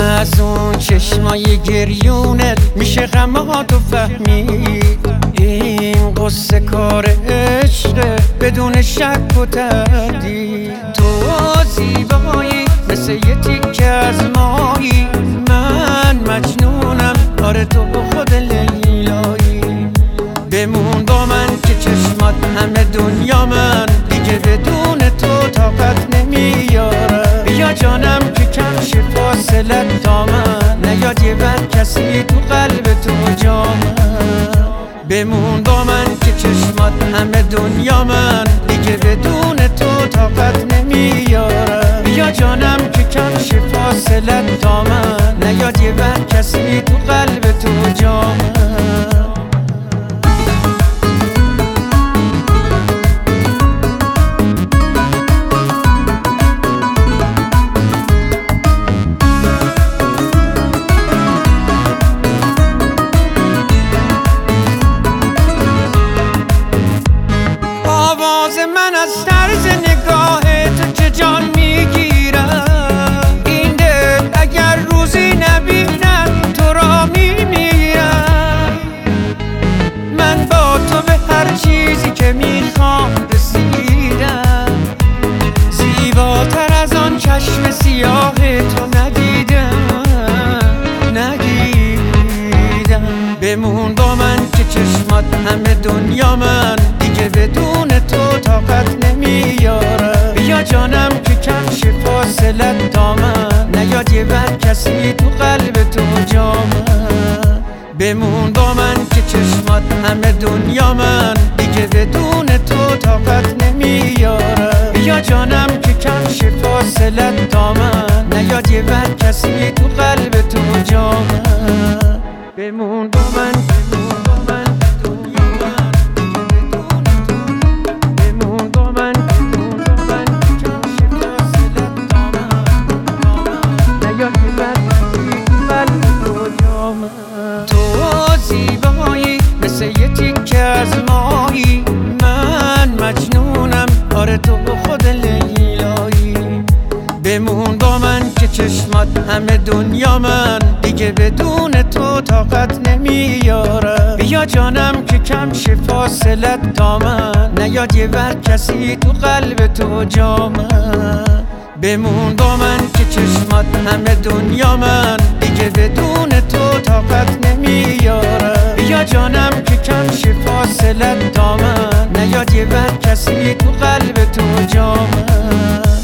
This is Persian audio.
از اون چشمای گریونت میشه غماتو فهمید. این قصه کار عشقه بدون شک و تردید. تو زیبایی مثل یه تیکه از مایی، من مجنونم آره تو خود لیلایی. بمون با من که چشمات همه دنیا من دیگه بدون تو طاقت نمیاره. بیا جانم که کم شه فاصلت تا من، نیاد یه بر کسی تو قلب تو جا من. بمون با من که چشمات همه دنیا من دیگه بدون تو طاقت نمیاره. بیا جانم که کم شه فاصلت تا من، نیاد یه بر کسی تو قلب تو جا من. من از طرز نگاه تو چه جان میگیرم. این دل اگر روزی نبینم تو را میمیرم. من با تو به هر چیزی که میخوام رسیدم. زیباتر از آن چشم سیاه تو ندیدم. بمون با من که چشمات همه دنیا من دیگه بدون تو طاقت نمیاره. بیا جانم که کم شه فاصلت تا من، نیاد یه بر کسی تو قلب تو جا من. بمون با من که چشمات همه دنیا من دیگه بدون تو طاقت نمیاره. بیا جانم که کم شه فاصلت تا من، نیاد یه بر کسی تو قلب تو جا من. بمون با من، بمون با من دنیا من بمون با من، بمون با من کم شه فاصلت تا من، نیاد یه بر کسی تو قلب تو جا من. تو زیبایی مثل یه تیکه از مایی، من مجنونم آره تو خود لیلایی. بمون با من که چشمات همه دنیا من دیگه بدون تو طاقت نمیاره. بیا جانم که کم شه فاصلت تا من، نیاد یه بر کسی تو قلب تو جا من. بمون با من که چشمات همه دنیا من دیگه بدون تو طاقت نمیاره. بیا جانم که کم شه فاصلت تا من، نیاد یه بر کسی تو قلب تو جا من.